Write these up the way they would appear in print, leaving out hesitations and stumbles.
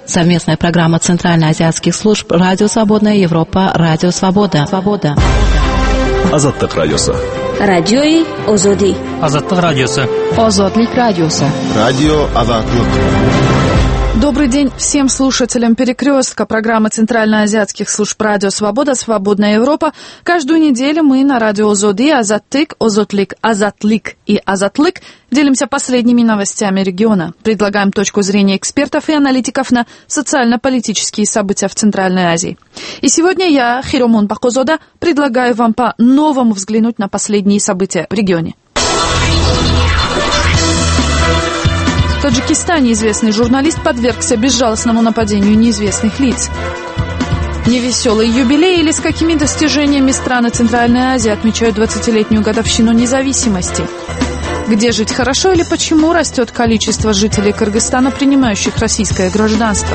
Совместная программа Центральноазиатских служб «Радио Свободная Европа», «Радио Свобода». Азаттык радиосы. Радиои Озоди. Азаттык радиосы. Озодлик радиосы. Радио Азаттык. Добрый день всем слушателям «Перекрестка» программы Центральноазиатских служб «Радио Свобода», «Свободная Европа». Каждую неделю мы на радио Озоди, Азаттык, Озотлик, Азатлик и Азатлык делимся последними новостями региона. Предлагаем точку зрения экспертов и аналитиков на социально-политические события в Центральной Азии. И сегодня я, Хиромон Бакозода, предлагаю вам по-новому взглянуть на последние события в регионе. В Таджикистане известный журналист подвергся безжалостному нападению неизвестных лиц. Невеселый юбилей или с какими достижениями страны Центральной Азии отмечают 20-летнюю годовщину независимости? Где жить хорошо или почему растет количество жителей Кыргызстана, принимающих российское гражданство?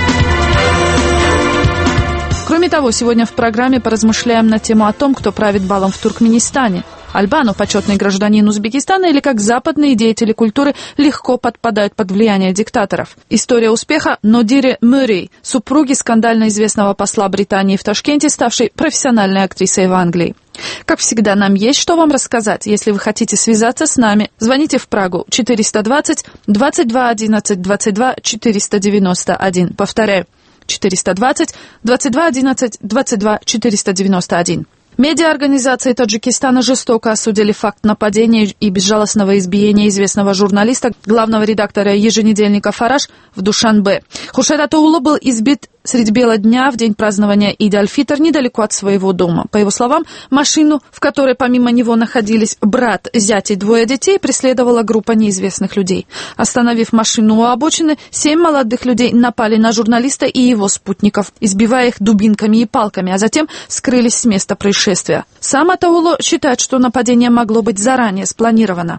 Кроме того, сегодня в программе поразмышляем на тему о том, кто правит балом в Туркменистане. Альбанов, почетный гражданин Узбекистана, или как западные деятели культуры легко подпадают под влияние диктаторов. История успеха Нодире Мюррей, супруги скандально известного посла Британии в Ташкенте, ставшей профессиональной актрисой в Англии. Как всегда, нам есть что вам рассказать. Если вы хотите связаться с нами, звоните в Прагу 420 22 11 22 491. Повторяю, 420 22 11 22 491. Медиаорганизации Таджикистана жестоко осудили факт нападения и безжалостного избиения известного журналиста, главного редактора еженедельника «Фараш» в Душанбе. Хуршед Атаулу был избит средь бела дня в день празднования Ид-аль-Фитр недалеко от своего дома. По его словам, машину, в которой помимо него находились брат, зять и двое детей, преследовала группа неизвестных людей. Остановив машину у обочины, 7 молодых людей напали на журналиста и его спутников, избивая их дубинками и палками, а затем скрылись с места происшествия. Сам Атаулу считает, что нападение могло быть заранее спланировано.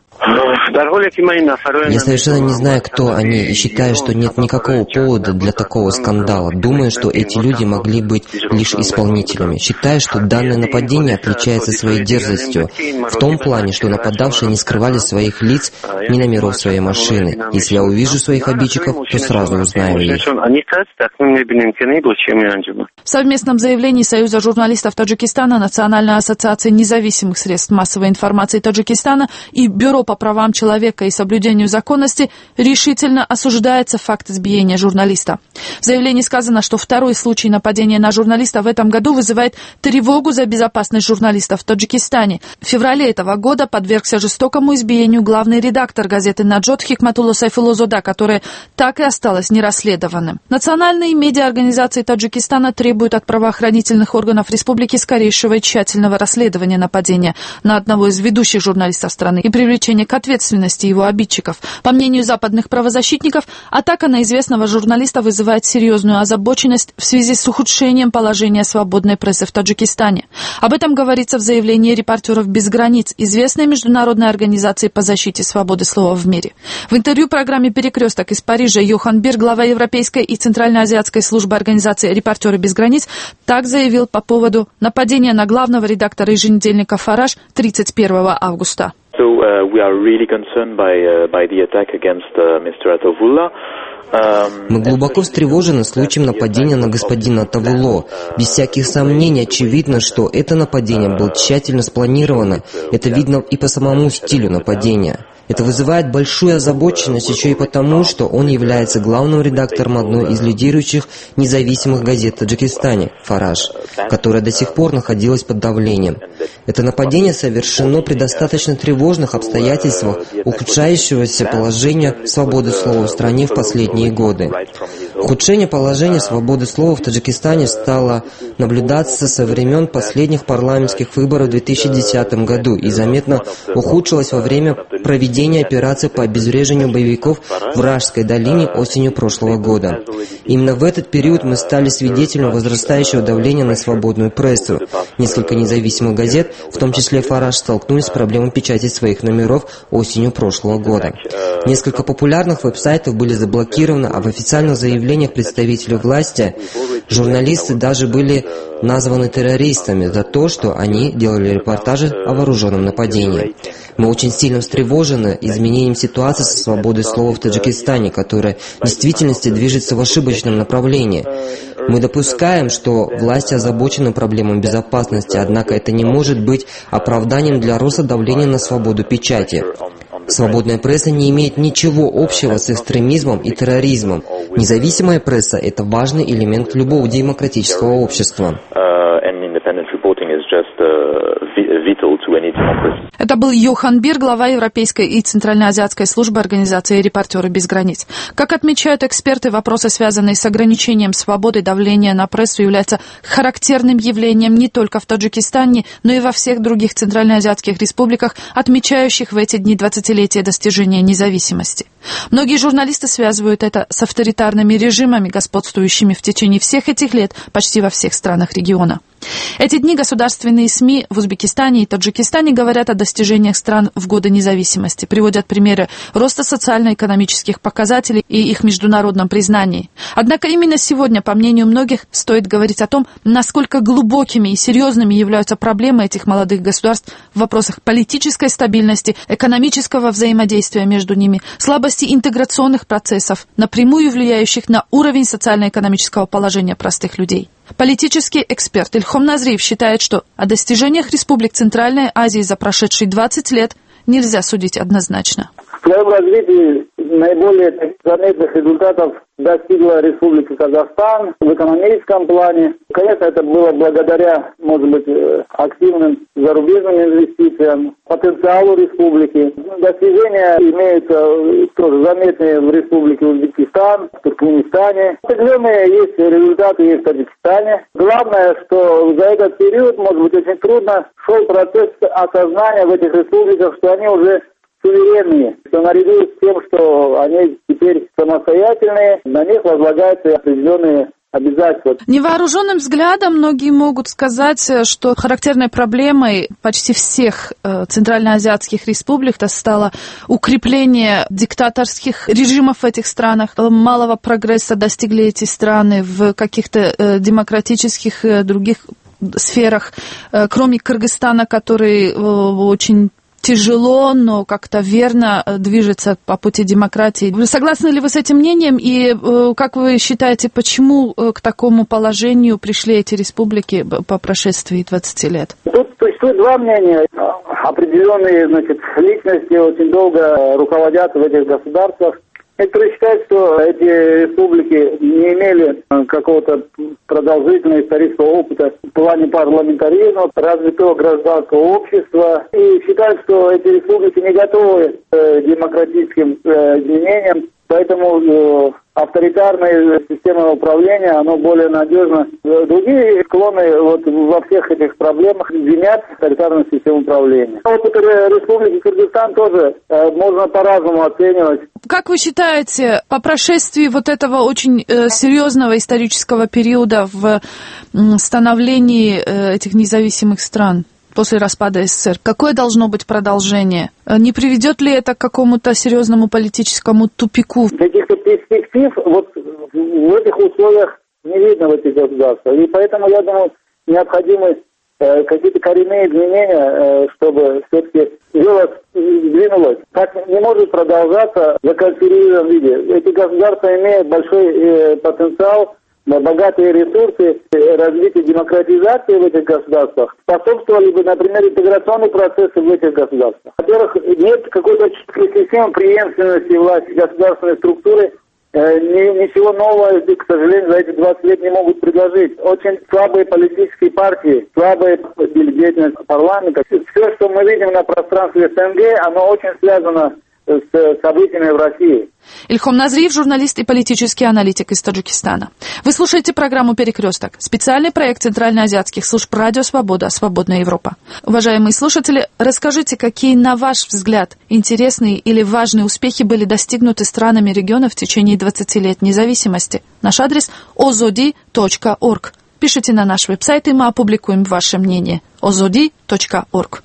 Я совершенно не знаю, кто они, и считаю, что нет никакого повода для такого скандала. Думаю, что эти люди могли быть лишь исполнителями. Считаю, что данное нападение отличается своей дерзостью в том плане, что нападавшие не скрывали своих лиц ни номеров своей машины. Если я увижу своих обидчиков, то сразу узнаю их. В совместном заявлении Союза журналистов Таджикистана, Национальной ассоциации независимых средств массовой информации Таджикистана и Бюро по правам человека и соблюдению законности решительно осуждается факт избиения журналиста. В заявлении сказано, что второй случай нападения на журналиста в этом году вызывает тревогу за безопасность журналистов в Таджикистане. В феврале этого года подвергся жестокому избиению главный редактор газеты «Наджот» Хикматулло Сайфуллозода, которое так и осталось нерасследованным. Национальные медиаорганизации Таджикистана требуют от правоохранительных органов республики скорейшего и тщательного расследования нападения на одного из ведущих журналистов страны и привлечения к ответственности его обидчиков. По мнению западных правозащитников, атака на известного журналиста вызывает серьезную озабоченность в связи с ухудшением положения свободной прессы в Таджикистане. Об этом говорится в заявлении «Репортеров без границ», известной международной организации по защите свободы слова в мире. В интервью программе «Перекресток» из Парижа Йохан Бир, глава Европейской и Центральноазиатской службы организации «Репортеры без границ», так заявил по поводу нападения на главного редактора еженедельника «Фараш» 31 августа. Мы глубоко встревожены случаем нападения на господина Атаулу. Без всяких сомнений очевидно, что это нападение было тщательно спланировано. Это видно и по самому стилю нападения. Это вызывает большую озабоченность еще и потому, что он является главным редактором одной из лидирующих независимых газет в Таджикистане «Фараш», которая до сих пор находилась под давлением. Это нападение совершено при достаточно тревожных обстоятельствах ухудшающегося положения свободы слова в стране в последние годы. Ухудшение положения свободы слова в Таджикистане стало наблюдаться со времен последних парламентских выборов в 2010 году и заметно ухудшилось во время проведения операции по обезвреживанию боевиков в Ражской долине осенью прошлого года. Именно в этот период мы стали свидетелями возрастающего давления на свободную прессу. Несколько независимых газет, в том числе «Фараш», столкнулись с проблемой печати своих номеров осенью прошлого года. Несколько популярных веб-сайтов были заблокированы, а в официальных заявлениях представителей власти журналисты даже были названы террористами за то, что они делали репортажи о вооруженном нападении. Мы очень сильно встревожены изменением ситуации со свободой слова в Таджикистане, которая в действительности движется в ошибочном направлении. Мы допускаем, что власти озабочены проблемой безопасности, однако это не может быть оправданием для роста давления на свободу печати. Свободная пресса не имеет ничего общего с экстремизмом и терроризмом. Независимая пресса – это важный элемент любого демократического общества. Это был Йохан Бир, глава Европейской и Центральноазиатской службы организации «Репортеры без границ». Как отмечают эксперты, вопросы, связанные с ограничением свободы давления на прессу, являются характерным явлением не только в Таджикистане, но и во всех других центральноазиатских республиках, отмечающих в эти дни 20-летие достижения независимости. Многие журналисты связывают это с авторитарными режимами, господствующими в течение всех этих лет почти во всех странах региона. Эти дни государственные СМИ в Узбекистане и Таджикистане говорят о достижениях стран в годы независимости, приводят примеры роста социально-экономических показателей и их международном признании. Однако именно сегодня, по мнению многих, стоит говорить о том, насколько глубокими и серьезными являются проблемы этих молодых государств в вопросах политической стабильности, экономического взаимодействия между ними, слабости интеграционных процессов, напрямую влияющих на уровень социально-экономического положения простых людей. Политический эксперт Ильхом Назриев считает, что о достижениях республик Центральной Азии за прошедшие 20 лет нельзя судить однозначно. В своем развитии наиболее заметных результатов достигла Республика Казахстан в экономическом плане. Конечно, это было благодаря, может быть, активным зарубежным инвестициям, потенциалу республики. Достижения имеются тоже заметные в Республике Узбекистан, в Туркменистане. Определенные есть результаты и в Таджикистане. Главное, что за этот период, может быть, очень трудно шел процесс осознания в этих республиках, что они уже суверенные, что наряду с тем, что они теперь самостоятельные, на них возлагаются определенные обязательства. Невооруженным взглядом многие могут сказать, что характерной проблемой почти всех центральноазиатских республик стало укрепление диктаторских режимов в этих странах. Малого прогресса достигли эти страны в каких-то демократических других сферах, кроме Кыргызстана, который очень тяжело, но как-то верно движется по пути демократии. Вы согласны ли вы с этим мнением? И как вы считаете, почему к такому положению пришли эти республики по прошествии 20 лет? Тут существует два мнения. Определенные, личности очень долго руководят в этих государствах. Некоторые считают, что эти республики не имели какого-то продолжительного исторического опыта в плане парламентаризма, развитого гражданского общества, и считают, что эти республики не готовы к демократическим изменениям, поэтому авторитарная система управления, оно более надежно. Другие склонны во всех этих проблемах винят авторитарную систему управления. Республики Кыргызстан тоже можно по-разному оценивать. Как вы считаете, по прошествии этого очень серьезного исторического периода в становлении этих независимых стран после распада СССР, какое должно быть продолжение? Не приведет ли это к какому-то серьезному политическому тупику? Каких-то перспектив в этих условиях не видно в этих государствах. И поэтому, я думаю, необходимы какие-то коренные изменения, чтобы все-таки дело сдвинулось. Так не может продолжаться в законсервированном виде. Эти государства имеют большой потенциал, богатые ресурсы, развитие демократизации в этих государствах способствовали бы, например, интеграционные процессы в этих государствах. Во-первых, нет какой-то четкой системы преемственности власти государственной структуры. Ничего нового, к сожалению, за эти 20 лет не могут предложить. Очень слабые политические партии, слабая деятельность парламента. Все, что мы видим на пространстве СНГ, оно очень связано с событиями в России. Ильхом Назриев, журналист и политический аналитик из Таджикистана. Вы слушаете программу «Перекресток». Специальный проект Центральноазиатских служб «Радио Свобода. Свободная Европа». Уважаемые слушатели, расскажите, какие, на ваш взгляд, интересные или важные успехи были достигнуты странами региона в течение 20 лет независимости. Наш адрес ozodi.org. Пишите на наш веб-сайт, и мы опубликуем ваше мнение. ozodi.org.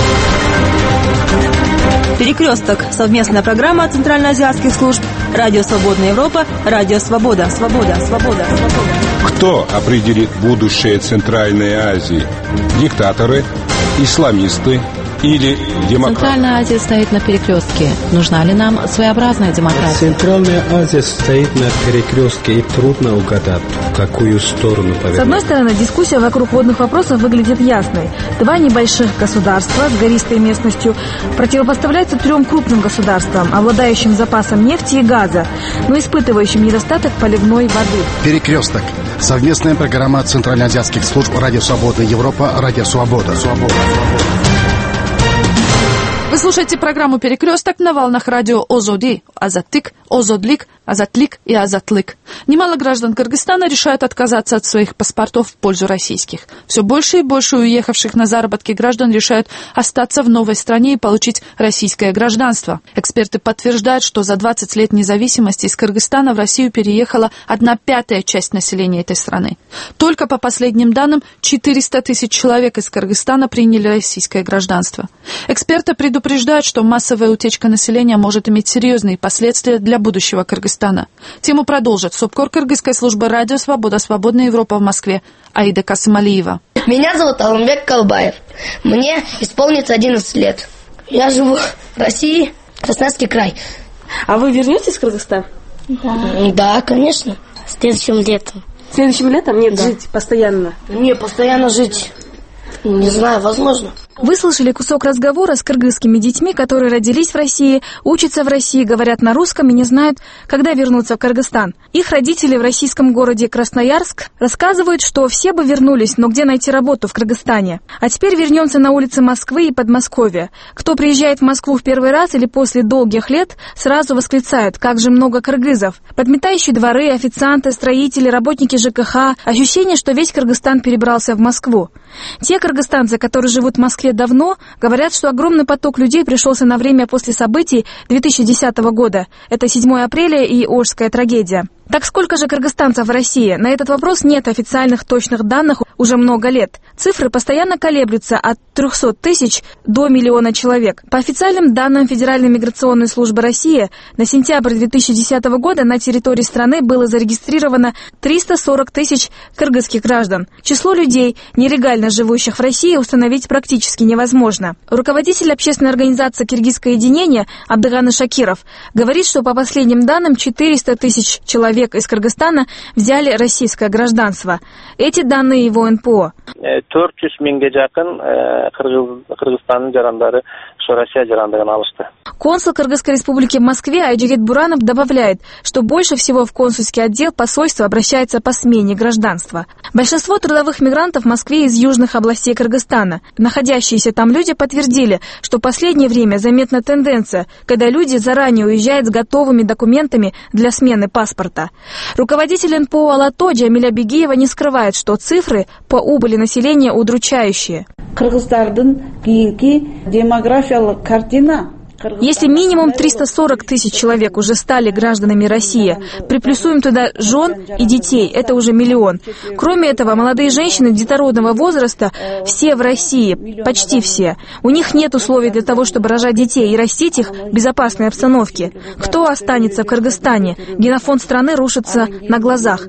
«Перекресток» — совместная программа Центральноазиатских служб «Радио Свободная Европа», «Радио Свобода». Свобода, свобода, свобода. Кто определит будущее Центральной Азии? Диктаторы, исламисты или демократия? Центральная Азия стоит на перекрестке. Нужна ли нам своеобразная демократия? Центральная Азия стоит на перекрестке, и трудно угадать, в какую сторону повернуть. С одной стороны, дискуссия вокруг водных вопросов выглядит ясной. Два небольших государства с гористой местностью противопоставляются трем крупным государствам, обладающим запасом нефти и газа, но испытывающим недостаток поливной воды. Перекресток. Совместная программа центральноазиатских служб «Радио Свобода Европа», «Радио Свобода». Вы слушаете программу «Перекресток» на волнах радио Озоди, Азаттык, Озодлик, Азатлик и Азатлык. Немало граждан Кыргызстана решают отказаться от своих паспортов в пользу российских. Все больше и больше уехавших на заработки граждан решают остаться в новой стране и получить российское гражданство. Эксперты подтверждают, что за 20 лет независимости из Кыргызстана в Россию переехала 1/5 часть населения этой страны. Только по последним данным 400 тысяч человек из Кыргызстана приняли российское гражданство. Эксперты предупреждают, что массовая утечка населения может иметь серьезные последствия для будущего Кыргызстана. Тему продолжит СОБКОР Кыргызской службы «Радио Свобода», «Свободная Европа» в Москве Аида Касымалиева. Меня зовут Алмбек Калбаев. Мне исполнится 11 лет. Я живу в России, Красноярский край. А вы вернетесь в Кыргызстан? Да, конечно. Следующим летом. Следующим летом? Нет, да. Жить постоянно. Не, постоянно жить. Не знаю, возможно. Вы слышали кусок разговора с кыргызскими детьми, которые родились в России, учатся в России, говорят на русском и не знают, когда вернуться в Кыргызстан. Их родители в российском городе Красноярск рассказывают, что все бы вернулись, но где найти работу в Кыргызстане? А теперь вернемся на улицы Москвы и Подмосковья. Кто приезжает в Москву в первый раз или после долгих лет, сразу восклицает, как же много кыргызов. Подметающие дворы, официанты, строители, работники ЖКХ. Ощущение, что весь Кыргызстан перебрался в Москву. Те кыргызстанцы, которые живут в Москве давно, говорят, что огромный поток людей пришелся на время после событий 2010 года. Это 7 апреля и Ожская трагедия. Так сколько же кыргызстанцев в России? На этот вопрос нет официальных точных данных уже много лет. Цифры постоянно колеблются от 300 тысяч до 1 миллиона человек. По официальным данным Федеральной миграционной службы России, на сентябрь 2010 года на территории страны было зарегистрировано 340 тысяч кыргызских граждан. Число людей, нелегально живущих в России, установить практически невозможно. Руководитель общественной организации «Киргизское единение» Абдыганы Шакиров говорит, что по последним данным 400 тысяч человек из Кыргызстана взяли российское гражданство. Эти данные его НПО. 400 миңге жакын Кыргызстандын жарандары Россия жарандыгын алышты. Консул Кыргызской республики в Москве Айджигит Буранов добавляет, что больше всего в консульский отдел посольства обращается по смене гражданства. Большинство трудовых мигрантов в Москве из южных областей Кыргызстана. Находящиеся там люди подтвердили, что в последнее время заметна тенденция, когда люди заранее уезжают с готовыми документами для смены паспорта. Руководитель НПО «Алато» Джамиля Бегиева не скрывает, что цифры по убыли населения удручающие. Если минимум 340 тысяч человек уже стали гражданами России, приплюсуем туда жен и детей, это уже 1 миллион. Кроме этого, молодые женщины детородного возраста все в России, почти все. У них нет условий для того, чтобы рожать детей и растить их в безопасной обстановке. Кто останется в Кыргызстане? Генофонд страны рушится на глазах.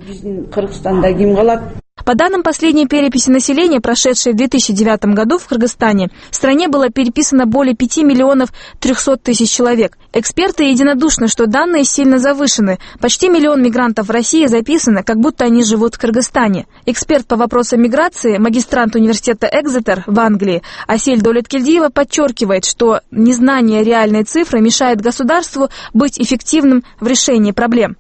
По данным последней переписи населения, прошедшей в 2009 году в Кыргызстане, в стране было переписано более 5 миллионов 300 тысяч человек. Эксперты единодушны, что данные сильно завышены. Почти 1 миллион мигрантов в России записано, как будто они живут в Кыргызстане. Эксперт по вопросам миграции, магистрант университета Экзетер в Англии Асель Долеткильдиева подчеркивает, что незнание реальной цифры мешает государству быть эффективным в решении проблем.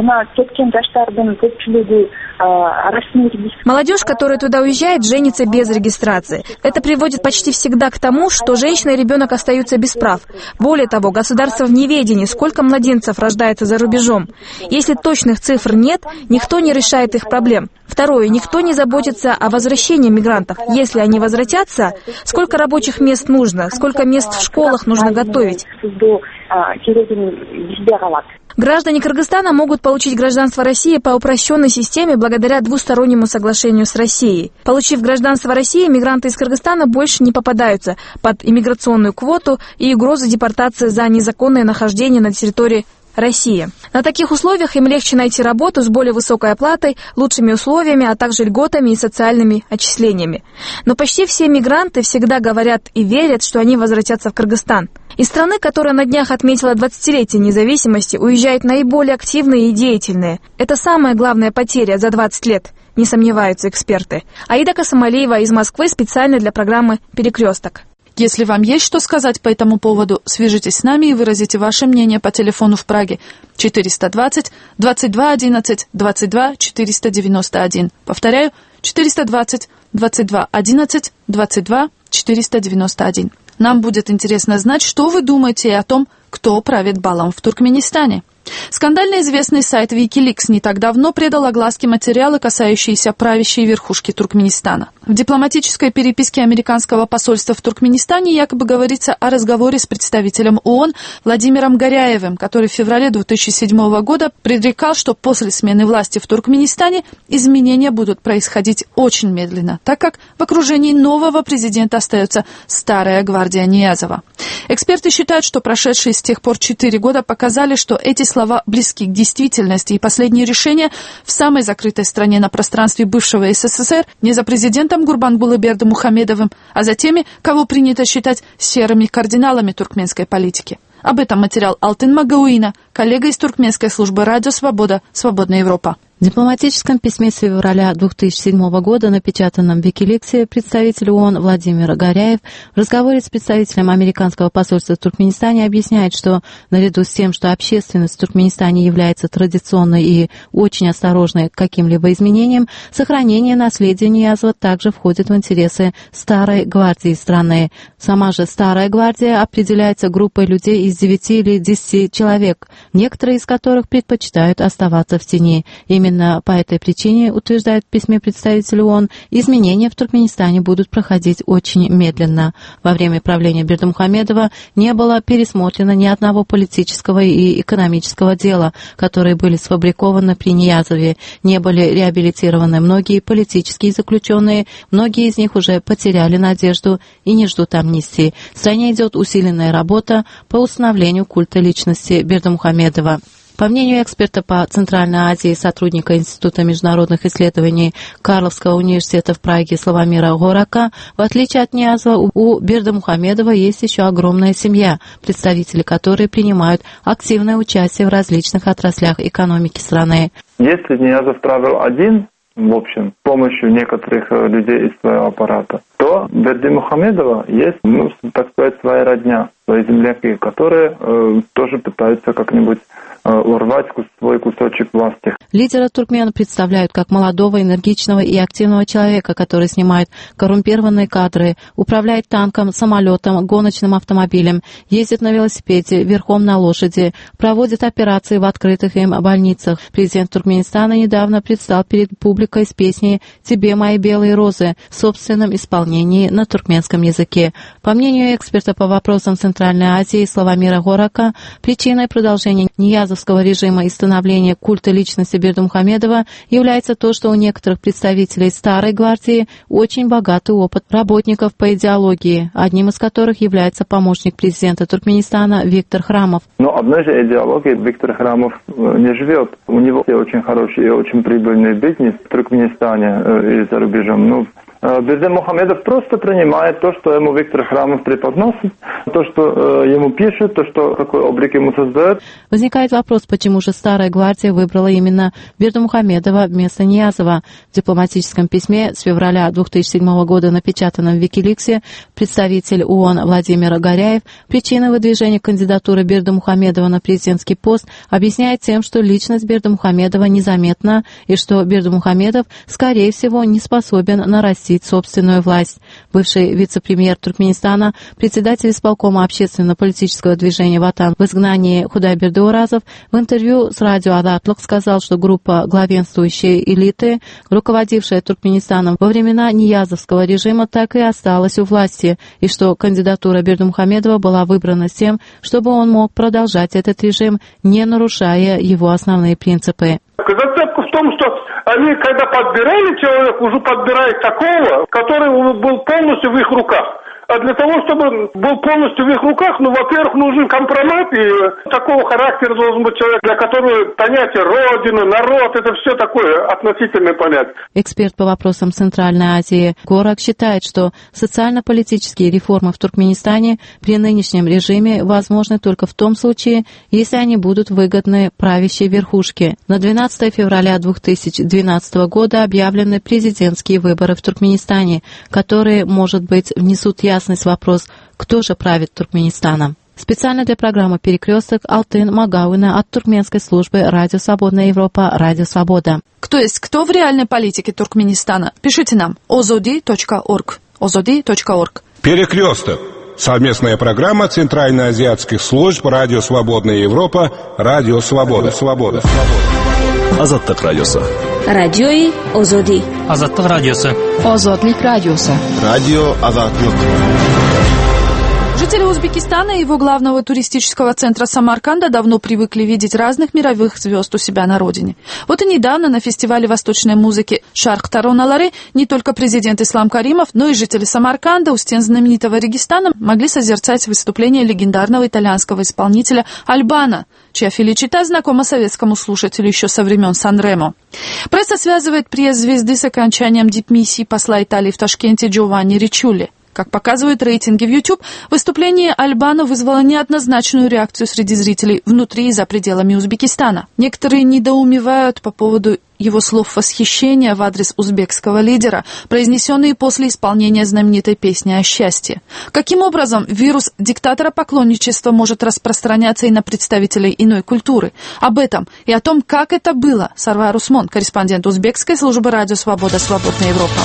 Молодежь, которая туда уезжает, женится без регистрации. Это приводит почти всегда к тому, что женщина и ребенок остаются без прав. Более того, государство в неведении, сколько младенцев рождается за рубежом. Если точных цифр нет, никто не решает их проблем. Второе, никто не заботится о возвращении мигрантов. Если они возвратятся, сколько рабочих мест нужно, сколько мест в школах нужно готовить. Граждане Кыргызстана могут получить гражданство России по упрощенной системе благодаря двустороннему соглашению с Россией. Получив гражданство России, мигранты из Кыргызстана больше не попадаются под иммиграционную квоту и угрозу депортации за незаконное нахождение на территории Россия. На таких условиях им легче найти работу с более высокой оплатой, лучшими условиями, а также льготами и социальными отчислениями. Но почти все мигранты всегда говорят и верят, что они возвратятся в Кыргызстан. Из страны, которая на днях отметила 20-летие независимости, уезжают наиболее активные и деятельные. Это самая главная потеря за 20 лет, не сомневаются эксперты. Аида Касамалиева из Москвы специально для программы «Перекресток». Если вам есть что сказать по этому поводу, свяжитесь с нами и выразите ваше мнение по телефону в Праге 420 22 11 22 491. Повторяю, 420 22 11 22 491. Нам будет интересно знать, что вы думаете о том, кто правит балом в Туркменистане. Скандально известный сайт Wikileaks не так давно придал огласке материалы, касающиеся правящей верхушки Туркменистана. В дипломатической переписке американского посольства в Туркменистане якобы говорится о разговоре с представителем ООН Владимиром Горяевым, который в феврале 2007 года предрекал, что после смены власти в Туркменистане изменения будут происходить очень медленно, так как в окружении нового президента остается старая гвардия Ниязова. Эксперты считают, что прошедшие с тех пор 4 года показали, что эти слова близки к действительности, и последние решения в самой закрытой стране на пространстве бывшего СССР не за президентом Гурбангулы Бердымухамедовым, а за теми, кого принято считать серыми кардиналами туркменской политики. Об этом материал Алтын Магауина, коллега из туркменской службы «Радио Свобода», «Свободная Европа». В дипломатическом письме с февраля 2007 года, напечатанном в Wikileaks, представитель ООН Владимир Горяев в разговоре с представителем американского посольства в Туркменистане объясняет, что наряду с тем, что общественность в Туркменистане является традиционной и очень осторожной к каким-либо изменениям, сохранение наследия Ниязова также входит в интересы старой гвардии страны. Сама же старая гвардия определяется группой людей из 9 или 10 человек, некоторые из которых предпочитают оставаться в тени. Именно по этой причине, утверждает в письме представитель ООН, изменения в Туркменистане будут проходить очень медленно. Во время правления Бердымухамедова не было пересмотрено ни одного политического и экономического дела, которые были сфабрикованы при Ниязове. Не были реабилитированы многие политические заключенные, многие из них уже потеряли надежду и не ждут амнистии. В стране идет усиленная работа по установлению культа личности Бердымухамедова. По мнению эксперта по Центральной Азии, сотрудника Института международных исследований Карловского университета в Праге Славомира Горака, в отличие от Ниязова, у Бердымухамедова есть еще огромная семья, представители которой принимают активное участие в различных отраслях экономики страны. Если Ниязов правил один, в общем, с помощью некоторых людей из своего аппарата, то Бердымухамедова есть, так сказать, своя родня, свои земляки, которые тоже пытаются как-нибудь урвать свой кусочек власти. Лидера туркмен представляют как молодого, энергичного и активного человека, который снимает коррумпированные кадры, управляет танком, самолетом, гоночным автомобилем, ездит на велосипеде, верхом на лошади, проводит операции в открытых им больницах. Президент Туркменистана недавно предстал перед публикой с песней «Тебе мои белые розы» в собственном исполнении на туркменском языке. По мнению эксперта по вопросам Центральной Азии Славомира Горака, причиной продолжения ниязовского режима и становления культа личности Бердымухамедова является то, что у некоторых представителей старой гвардии очень богатый опыт работников по идеологии, одним из которых является помощник президента Туркменистана Виктор Храмов. Но одной же идеологией Виктор Храмов не живет. У него очень хороший и очень прибыльный бизнес в Туркменистане и за рубежом. Бердымухамедов просто принимает то, что ему Виктор Храмов преподносит, то, что ему пишет, то, что какой облик ему создает. Возникает вопрос, почему же старая гвардия выбрала именно Бердымухамедова вместо Ниязова. В дипломатическом письме с февраля 2007 года, напечатанном в Wikileaks, представитель ООН Владимир Горяев причиной выдвижения кандидатуры Бердымухамедова на президентский пост объясняет тем, что личность Бердымухамедова незаметна и что Бердымухамедов, скорее всего, не способен нарастить собственную власть. Бывший вице-премьер Туркменистана, председатель исполкома общественно-политического движения «Ватан» в изгнании Худай Бердыоразов в интервью с радио «Адатлык» сказал, что группа главенствующей элиты, руководившая Туркменистаном во времена Ниязовского режима, так и осталась у власти, и что кандидатура Бердымухамедова была выбрана с тем, чтобы он мог продолжать этот режим, не нарушая его основные принципы. Зацепка в том, что они, когда подбирали человека, уже подбирают такого, который был полностью в их руках. для того, чтобы был полностью в их руках, во-первых, нужен компромат, и такого характера должен быть человек, для которого понятие родина, народ, это все такое относительное понятие. Эксперт по вопросам Центральной Азии Горак считает, что социально-политические реформы в Туркменистане при нынешнем режиме возможны только в том случае, если они будут выгодны правящей верхушке. На 12 февраля 2012 года объявлены президентские выборы в Туркменистане, которые, может быть, внесут ясность в вопрос, кто же правит Туркменистаном. Специально для программы «Перекресток» Алтын Магауина от туркменской службы «Радио Свободная Европа», «Радио Свобода». Кто есть кто в реальной политике Туркменистана? Пишите нам ozodi.org. ozodi.org. «Перекресток». Совместная программа Центральноазиатских служб «Радио Свободная Европа», «Радио Свобода». Азаттык радиосы. Радиои Озоди. Азаттык радиосы. Озодлик радиосы. Радио Азаттык. Жители Узбекистана и его главного туристического центра Самарканда давно привыкли видеть разных мировых звезд у себя на родине. Вот и недавно на фестивале восточной музыки «Шарх Тароналары» не только президент Ислам Каримов, но и жители Самарканда у стен знаменитого Регистана могли созерцать выступление легендарного итальянского исполнителя Альбано, чья феличита знакома советскому слушателю еще со времен Сан-Ремо. Пресса связывает приезд звезды с окончанием дипмиссии посла Италии в Ташкенте Джованни Ричулли. Как показывают рейтинги в YouTube, выступление Альбано вызвало неоднозначную реакцию среди зрителей внутри и за пределами Узбекистана. Некоторые недоумевают по поводу его слов восхищения в адрес узбекского лидера, произнесенные после исполнения знаменитой песни о счастье. Каким образом вирус диктатора-поклонничества может распространяться и на представителей иной культуры? Об этом и о том, как это было, Сарвар Усмон, корреспондент узбекской службы «Радио Свобода», «Свободная Европа».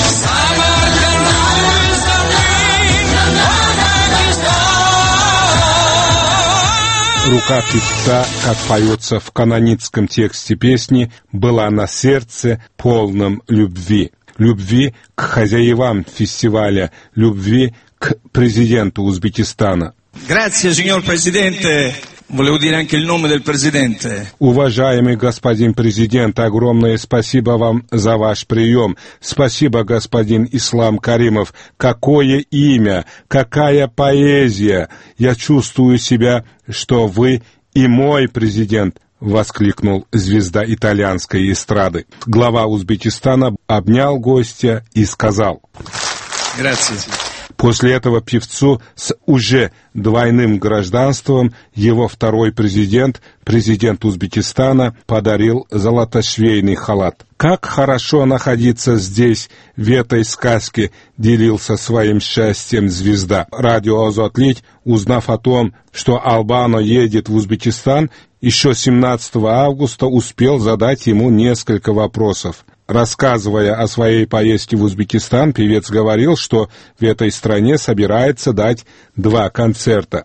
Рука певца, как поется в каноническом тексте песни, была на сердце полном любви. Любви к хозяевам фестиваля, любви к президенту Узбекистана. Grazie, signor Presidente. Volevo dire anche il nome del Presidente. Уважаемый господин президент, огромное спасибо вам за ваш прием. Спасибо, господин Ислам Каримов. Какое имя, какая поэзия. Я чувствую себя, что вы и мой президент, воскликнул звезда итальянской эстрады. Глава Узбекистана обнял гостя и сказал: Grazie. После этого певцу с уже двойным гражданством его второй президент, президент Узбекистана, подарил золотошвейный халат. Как хорошо находиться здесь, в этой сказке, делился своим счастьем звезда. Радио Азотлик, узнав о том, что Альбано едет в Узбекистан, еще 17 августа успел задать ему несколько вопросов. Рассказывая о своей поездке в Узбекистан, певец говорил, что в этой стране собирается дать 2 концерта.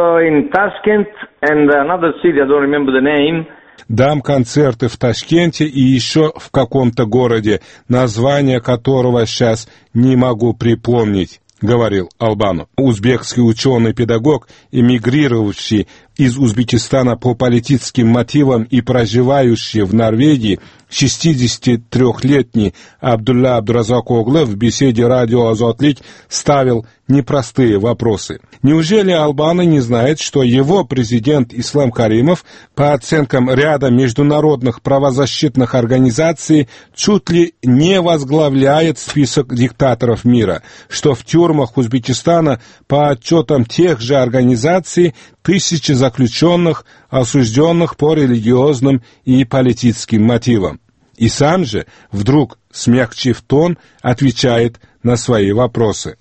Дам концерты в Ташкенте и еще в каком-то городе, название которого сейчас не могу припомнить, говорил Альбано. Узбекский ученый-педагог, эмигрировавший из Узбекистана по политическим мотивам и проживающий в Норвегии, 63-летний Абдулла Абдуразак Оглы в беседе радио Азотлик ставил непростые вопросы. Неужели Альбано не знает, что его президент Ислам Каримов, по оценкам ряда международных правозащитных организаций, чуть ли не возглавляет список диктаторов мира, что в тюрьмах Узбекистана, по отчетам тех же организаций, тысячи заключенных, осужденных по религиозным и политическим мотивам. И сам же, вдруг, смягчив тон, отвечает на свои вопросы.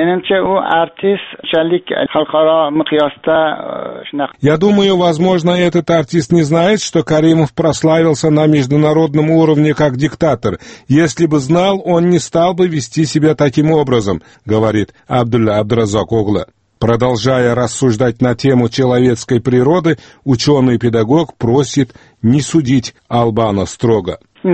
Я думаю, возможно, этот артист не знает, что Каримов прославился на международном уровне как диктатор. Если бы знал, он не стал бы вести себя таким образом, говорит Абдулла Абдуразак Оглы. Продолжая рассуждать на тему человеческой природы, ученый-педагог просит не судить Альбано строго. В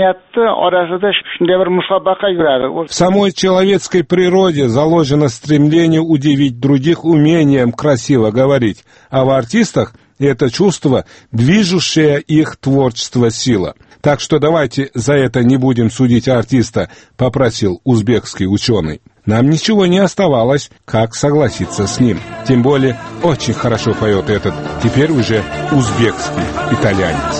самой человеческой природе заложено стремление удивить других умением красиво говорить, а в артистах это чувство, движущее их творчество сила. Так что давайте за это не будем судить артиста, попросил узбекский ученый. Нам ничего не оставалось, как согласиться с ним. Тем более, очень хорошо поет этот, теперь уже узбекский итальянец.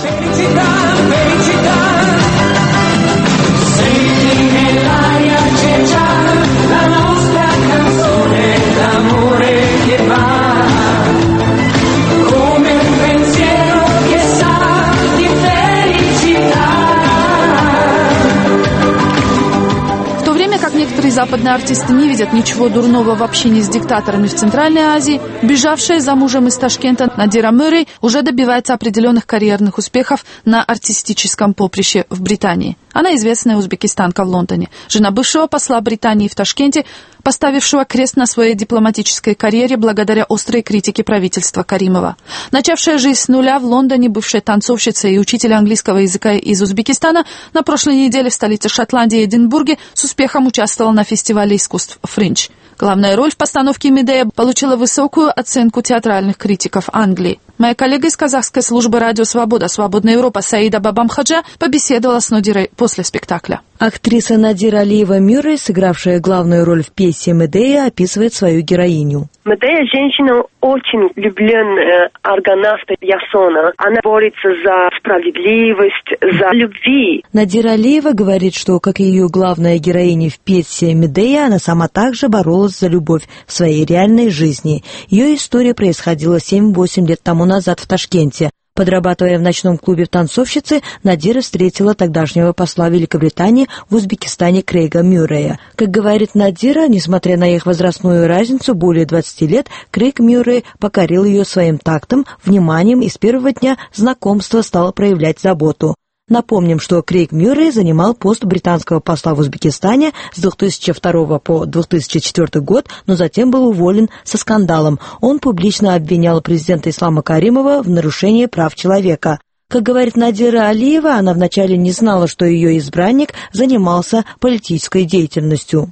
Некоторые западные артисты не видят ничего дурного в общении с диктаторами в Центральной Азии. Бежавшая за мужем из Ташкента Надира Мюррей уже добивается определенных карьерных успехов на артистическом поприще в Британии. Она известная узбекистанка в Лондоне, жена бывшего посла Британии в Ташкенте, поставившего крест на своей дипломатической карьере благодаря острой критике правительства Каримова. Начавшая жизнь с нуля в Лондоне, бывшая танцовщица и учитель английского языка из Узбекистана, на прошлой неделе в столице Шотландии Эдинбурге с успехом участвовала на фестивале искусств «Фриндж». Главная роль в постановке «Медея» получила высокую оценку театральных критиков Англии. Моя коллега из казахской службы «Радио Свобода», «Свободная Европа» Саида Бабамхаджа побеседовала с Надирой после спектакля. Актриса Надира Алиева Мюррей, сыгравшая главную роль в пьесе «Медея», описывает свою героиню. Медея – женщина очень влюбленная аргонавта Ясона. Она борется за справедливость, за любви. Надира Алиева говорит, что, как и ее главная героиня в пьесе «Медея», она сама также боролась за любовь в своей реальной жизни. Ее история происходила 7-8 лет тому назад в Ташкенте. Подрабатывая в ночном клубе танцовщицы, Надира встретила тогдашнего посла Великобритании в Узбекистане Крейга Мюррея. Как говорит Надира, несмотря на их возрастную разницу более 20 лет, Крейг Мюррей покорил ее своим тактом, вниманием и с первого дня знакомства стал проявлять заботу. Напомним, что Крейг Мюррей занимал пост британского посла в Узбекистане с 2002 по 2004 год, но затем был уволен со скандалом. Он публично обвинял президента Ислама Каримова в нарушении прав человека. Как говорит Надира Алиева, она вначале не знала, что ее избранник занимался политической деятельностью.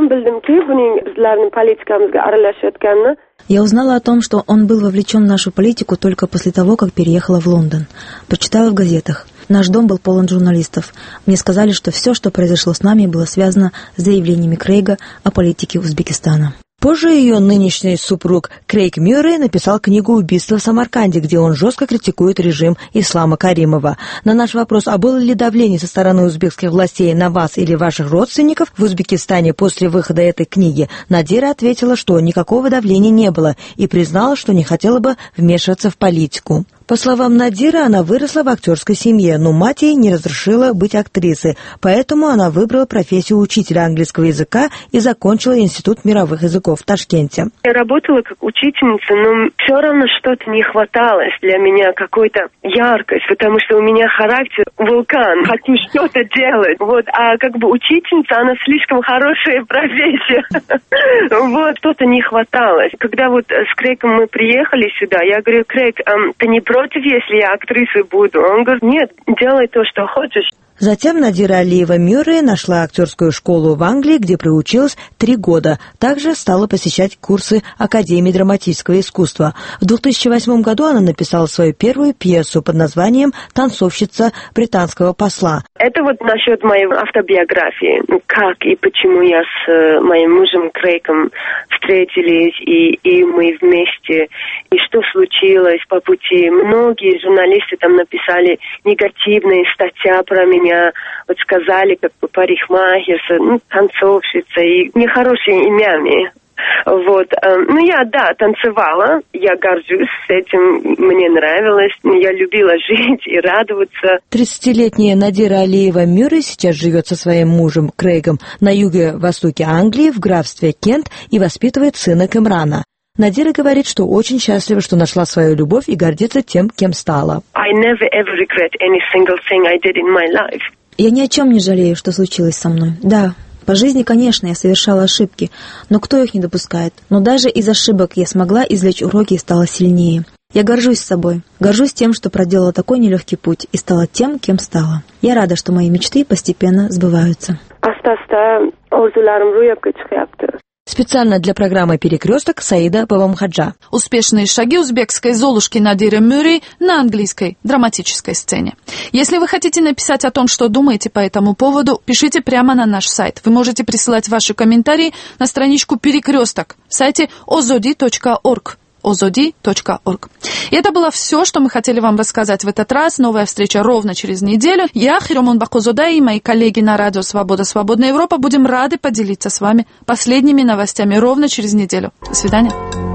Я узнала о том, что он был вовлечен в нашу политику только после того, как переехала в Лондон. Прочитала в газетах. Наш дом был полон журналистов. Мне сказали, что все, что произошло с нами, было связано с заявлениями Крейга о политике Узбекистана. Позже ее нынешний супруг Крейг Мюррей написал книгу «Убийство в Самарканде», где он жестко критикует режим Ислама Каримова. На наш вопрос, а было ли давление со стороны узбекских властей на вас или ваших родственников в Узбекистане после выхода этой книги, Надира ответила, что никакого давления не было и признала, что не хотела бы вмешиваться в политику. По словам Надиры, она выросла в актерской семье, но мать ей не разрешила быть актрисой, поэтому она выбрала профессию учителя английского языка и закончила Институт мировых языков в Ташкенте. Я работала как учительница, но все равно что-то не хватало для меня, какой-то яркость, потому что у меня характер вулкан, хочу что-то делать. А как бы учительница, она слишком хорошая профессия. Что-то не хватало. Когда с Крейгом мы приехали сюда, я говорю: Крейг, ты не против, если я актрисой буду? Он говорит: нет, делай то, что хочешь. Затем Надира Алиева Мюррей нашла актерскую школу в Англии, где проучилась 3 года. Также стала посещать курсы Академии драматического искусства. В 2008 году она написала свою первую пьесу под названием «Танцовщица британского посла». Это насчет моей автобиографии. Как и почему я с моим мужем Крейгом встретились, и мы вместе, и что случилось по пути. Многие журналисты там написали негативные статьи про меня, сказали, как бы парикмахерша, танцовщица и нехорошими именами. Я танцевала, я горжусь этим, мне нравилось, я любила жить и радоваться. 30-летняя Надира Алиева Мюррей сейчас живет со своим мужем Крейгом на юго-востоке Англии в графстве Кент и воспитывает сына Кэмрана. Надира говорит, что очень счастлива, что нашла свою любовь и гордится тем, кем стала. Я ни о чем не жалею, что случилось со мной. Да, по жизни, конечно, я совершала ошибки, но кто их не допускает? Но даже из ошибок я смогла извлечь уроки и стала сильнее. Я горжусь собой, горжусь тем, что проделала такой нелегкий путь и стала тем, кем стала. Я рада, что мои мечты постепенно сбываются. Специально для программы «Перекресток» Саида Бабамхаджа. Успешные шаги узбекской Золушки Надиры Мюррей на английской драматической сцене. Если вы хотите написать о том, что думаете по этому поводу, пишите прямо на наш сайт. Вы можете присылать ваши комментарии на страничку «Перекресток» в сайте ozodi.org. ozodi.org. И это было все, что мы хотели вам рассказать в этот раз. Новая встреча ровно через неделю. Я, Хиромон Бакозода, и мои коллеги на радио «Свобода. Свободная Европа» будем рады поделиться с вами последними новостями ровно через неделю. До свидания.